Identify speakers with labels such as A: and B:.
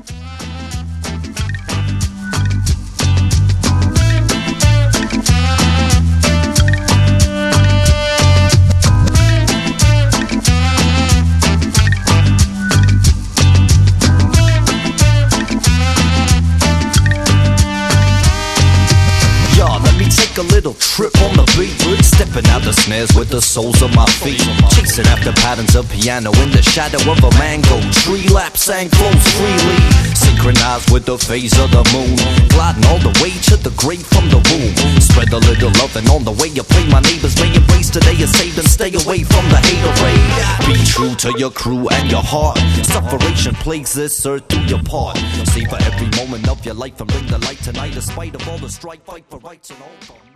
A: Take a little trip on the beat, stepping out the snares with the soles of my feet, chasing after patterns of piano in the shadow of a mango tree. Laps and flows freely, synchronized with the phase of the moon, gliding all the way to the grave from the womb. Spread a little loving on the way you play. My neighbors may embrace today is saved and stay away from the haterade. Be true to your crew and your heart. Sufferation plagues this earth, do your part. Savor every moment of your life and bring the light tonight. Despite of all the strife, fight for rights and all.